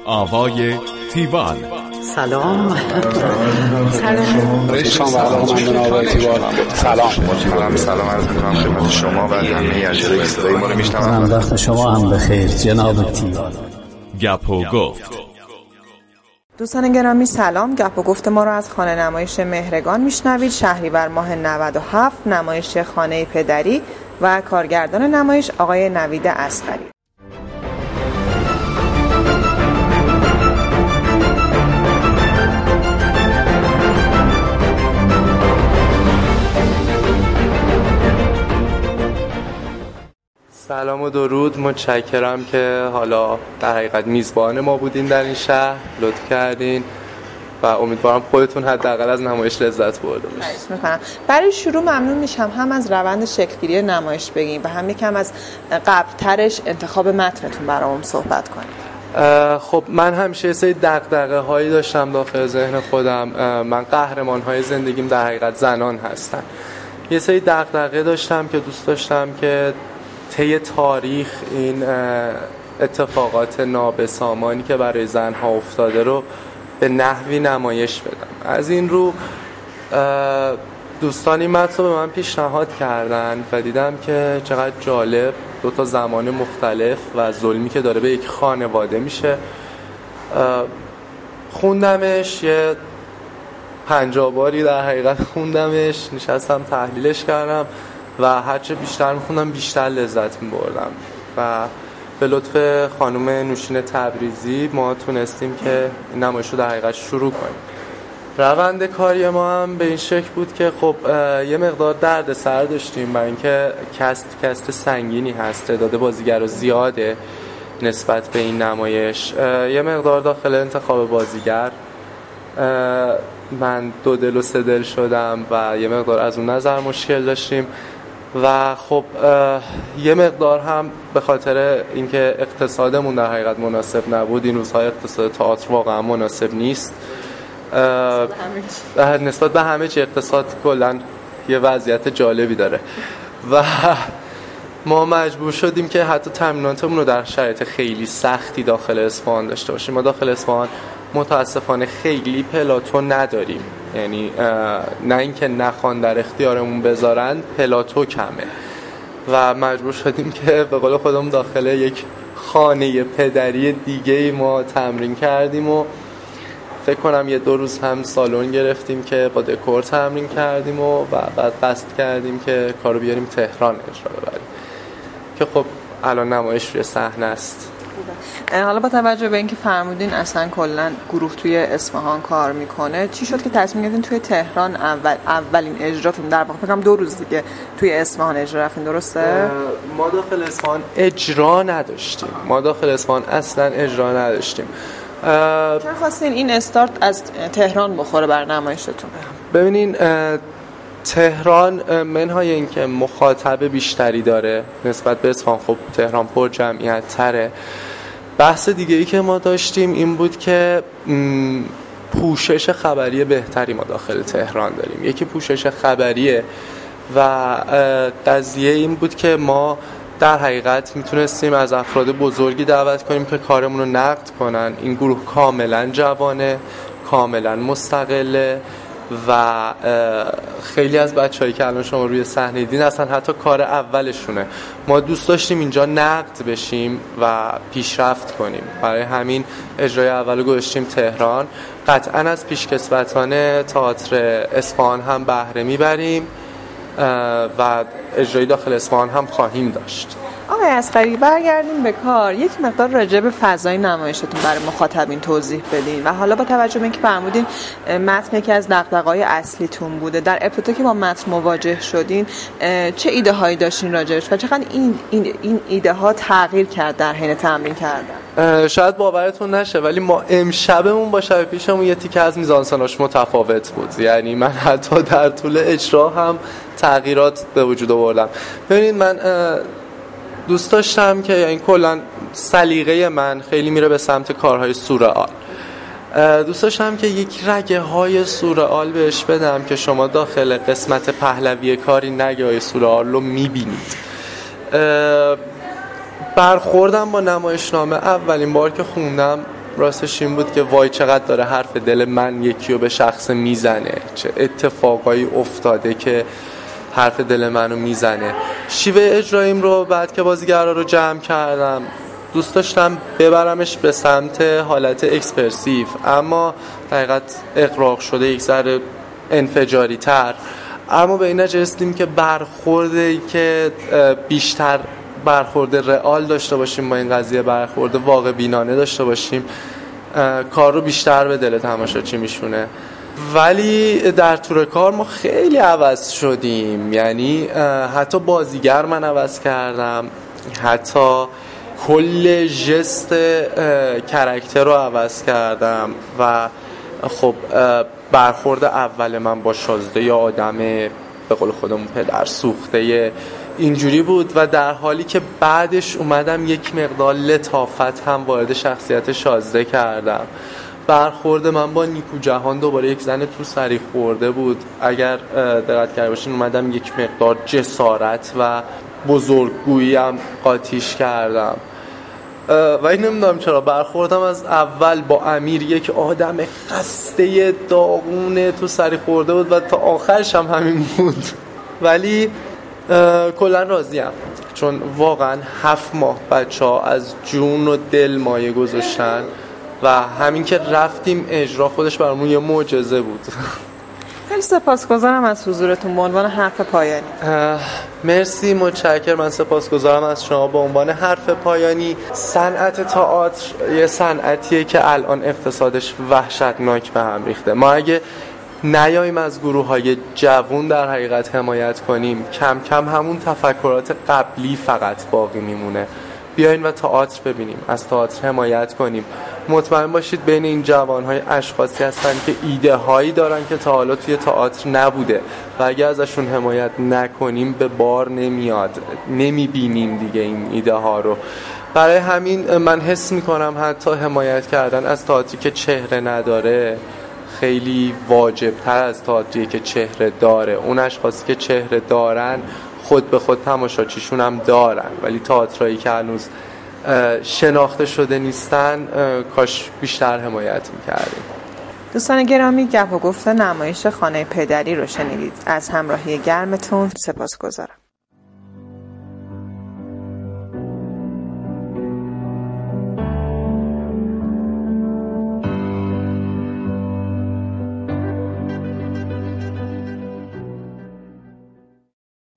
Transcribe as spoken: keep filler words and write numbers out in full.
آوای تیوان. سلام. سلام. سلام. سلام عرض می‌کنم خدمت شما و همه اجرای صدای ما رو میشنوم. وقت شما هم بخیر جناب تیوان. گپ و گفت. دوستان گرامی سلام. گپ و گفت ما رو از خانه نمایش مهرگان میشنوید. شهریور ماه نود و هفت، نمایش خانه پدری و کارگردان نمایش آقای نوید اصغری. سلام و درود، متشکرم که حالا در حقیقت میزبان ما بودین در این شهر، لطف کردین و امیدوارم خودتون حداقل از نمایش لذت برده باشید. خواهش می‌کنم. برای شروع ممنون میشم هم از روند شکل‌گیری نمایش بگیم و هم یکم از قبل‌ترش انتخاب متنتون برامون صحبت کنید. خب من همیشه یه سری دغدغه هایی داشتم داخل ذهن خودم. من قهرمان های زندگیم در حقیقت زنان هستن. یه سری دغدغه داشتم که دوست داشتم که طی تاریخ این اتفاقات نابسامانی که برای زنها افتاده رو به نحوی نمایش بدم. از این رو دوستان این متن رو به من پیشنهاد کردن و دیدم که چقدر جالب، دو تا زمان مختلف و ظلمی که داره به یک خانواده میشه. خوندمش، یه پنجاه باری در حقیقت خوندمش، نشستم تحلیلش کردم و هرچه بیشتر میخوندم بیشتر لذت میبردم و به لطف خانم نوشین تبریزی ما تونستیم که این نمایش رو در حقیقت شروع کنیم. روند کاری ما هم به این شکل بود که خب یه مقدار درد سر داشتیم برای اینکه کست کست سنگینی هست، تعداد بازیگر زیاده نسبت به این نمایش. یه مقدار داخل انتخاب بازیگر من دو دل و سه دل شدم و یه مقدار از اون نظر مشکل داشتیم و خب یه مقدار هم به خاطر اینکه اقتصادمون در حقیقت مناسب نبود. این روزهای اقتصاد تئاتر واقعا مناسب نیست نسبت به همه چی. اقتصاد کلا یه وضعیت جالبی داره و ما مجبور شدیم که حتی تامیناتمون رو در شرایط خیلی سختی داخل اصفهان داشته باشیم. ما داخل اصفهان متاسفانه خیلی پلاتو نداریم، یعنی نه اینکه نخوان در اختیارمون بذارن، پلاتو کمه و مجبور شدیم که به قول خودمون داخل یک خانه پدری دیگه ما تمرین کردیم و فکر کنم یه دو روز هم سالن گرفتیم که با دکور تمرین کردیم و بعد قصد کردیم که کارو بیاریم تهران اجرا ببریم که خب الان نمایش روی صحنه است. حالا با توجه به اینکه فرمودین اصلا کلا گروه توی اصفهان کار میکنه، چی شد که تصمیم گرفتین توی تهران اول اولین اجراتون، در واقع فکرم دو روز دیگه توی اصفهان اجرا رفتین، درسته؟ ما داخل اصفهان اجرا نداشتیم. ما داخل اصفهان اصلا اجرا نداشتیم. چرا خواستین این استارت از تهران بخوره بر نمایشتون؟ ببینین تهران منهای اینکه مخاطب بیشتری داره نسبت به اصفهان، خب تهران پر جمعیت تره. بحث دیگه ای که ما داشتیم این بود که پوشش خبری بهتری ما داخل تهران داریم. یکی پوشش خبریه و قضیه این بود که ما در حقیقت میتونستیم از افراد بزرگی دعوت کنیم که کارمون رو نقد کنن. این گروه کاملا جوانه، کاملا مستقله و خیلی از بچه‌هایی که الان شما روی صحنه دیدین اصلا حتی کار اولشونه. ما دوست داشتیم اینجا نقد بشیم و پیشرفت کنیم، برای همین اجرای اولو گذاشتیم تهران. قطعا از پیشکسوتان تئاتر اصفهان هم بهره میبریم و اجرای داخل اصفهان هم خواهیم داشت. آقای اصغری برگردیم به کار، یک مقدار راجع به فضای نمایشتون برای مخاطبین توضیح بدین و حالا با توجه به اینکه فرمودین متن یکی از دغدغه‌های اصلیتون بوده، در ابتدا که با متن مواجه شدین چه ایده هایی داشتین راجعش و چقدر این این این ایده ها تغییر کرد در حین تمرین کردن؟ شاید باورتون نشه ولی ما امشبمون با شب پیشمون یه تیکه از میزانسناش متفاوت بود. یعنی من حتی در طول اجرا هم تغییرات به وجود آوردم. ببینید من دوست داشتم که یعنی کلا سلیقه من خیلی میره به سمت کارهای سورئال. دوست داشتم که یک رگه های سورئال بهش بدم که شما داخل قسمت پهلوی کاری نگه های سورئال رو میبینید. برخوردم با نمایشنامه اولین بار که خوندم راستش این بود که وای چقدر داره حرف دل من یکی رو به شخص میزنه، چه اتفاقایی افتاده که حرف دل منو میزنه. شیوه اجراییم رو بعد که بازیگرا رو جمع کردم دوست داشتم ببرمش به سمت حالت اکسپرسیو، اما حقیقت اغراق شده یک ذره انفجاری تر، اما به این نتیجه رسیدیم که برخورده که بیشتر برخورد رئال داشته باشیم با این قضیه، برخورد واقع بینانه داشته باشیم، کار رو بیشتر به دل تماشاچی میشونه. ولی در طول کار ما خیلی عوض شدیم، یعنی حتی بازیگر من عوض کردم، حتی کل ژست کاراکتر رو عوض کردم و خب برخورد اول من با شازده یا آدم به قول خودمون پدر سوخته اینجوری بود و در حالی که بعدش اومدم یک مقدار لطافت هم وارد شخصیت شازده کردم. برخورد من با نیکو جهان دوباره یک زن تو سری خورده بود، اگر دقت کرده باشین اومدم یک مقدار جسارت و بزرگگویی هم قاطیش کردم و این نمیدونم چرا برخوردم از اول با امیر یک آدم خسته داغونه تو سری خورده بود و تا آخرش هم همین بود. ولی کلا راضیم چون واقعا هفت ماه بچه ها از جون و دل مایه گذاشتن و همین که رفتیم اجرا خودش برامون یه معجزه بود. خیلی سپاسگزارم از حضورتون به عنوان حرف پایانی. مرسی، متشکرم. من سپاسگزارم از شما به عنوان حرف پایانی. صنعت تئاتر یه صنعتیه که الان اقتصادش وحشتناک به هم ریخته. ما اگه نیاییم از گروه‌های جوان در حقیقت حمایت کنیم، کم کم همون تفکرات قبلی فقط باقی میمونه. بیاین و تئاتر ببینیم، از تئاتر حمایت کنیم. مطمئن باشید بین این جوان‌های اشخاصی هستن که ایده هایی دارن که تا حالا توی تئاتر نبوده و اگه ازشون حمایت نکنیم به بار نمیاد، نمیبینیم دیگه این ایده ها رو. برای همین من حس میکنم حتی حمایت کردن از تئاتری که چهره نداره خیلی واجب تر از تئاتری که چهره داره. اون اشخاصی که چهره دارن خود به خود تماشاچیشون هم دارن، ولی تئاترایی که هنوز شناخته شده نیستن کاش بیشتر حمایت میکردیم. دوستان گرامی، گپ و گفت نمایش خانه پدری رو شنیدید. از همراهی گرمتون سپاسگزارم.